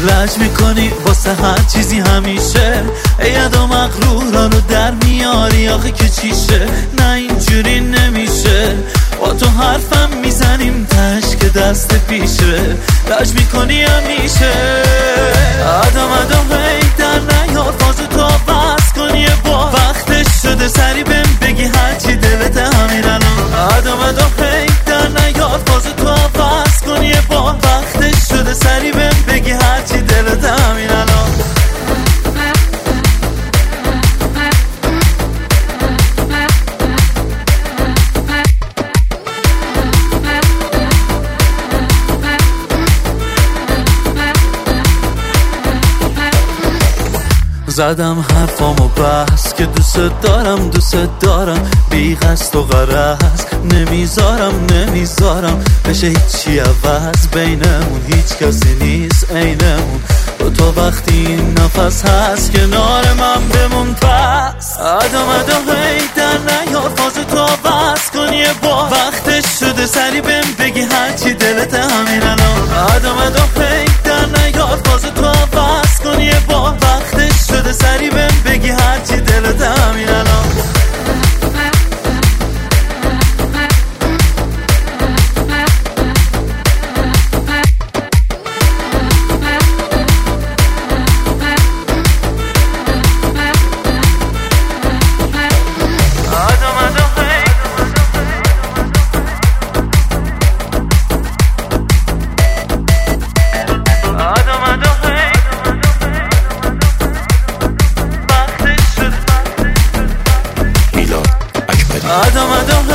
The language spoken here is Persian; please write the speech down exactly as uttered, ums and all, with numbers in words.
لج میکنی واسه هر چیزی همیشه، اید و مغرورا رو در میاری آخه که چیشه. نه اینجوری نمیشه، با تو حرفم میزنیم تش که دست پیشه. لج میکنی همیشه، آدم آدم هی در نیار فاز تو بس کن یه بار. وقتش شده سری بهم بگی هرچی دلت همین الان. آدم آدم هی در نیار فاز تو بس کن یه بار. وقتش شده سری بهم بگی هرچی دلت همین الان. زدم حرفامو بس که دوست دارم دوست دارم، بی قصد و غرض نمیذارم نمیذارم بشه هیچی عوض. بینمون هیچ کسی نیست عینمون، با تو وقتی این نفس هست کنار من بمون پس. آدم آدم هی در نیار فاز تو بس کن یه بار. وقتش شده سری بهم بگی هرچی دلت همین الان. آدم آدم هی در نیار فاز تو بس کن یه بار. وقتش شده سری بهم بگی هرچی دلت همین الان. آدم آدم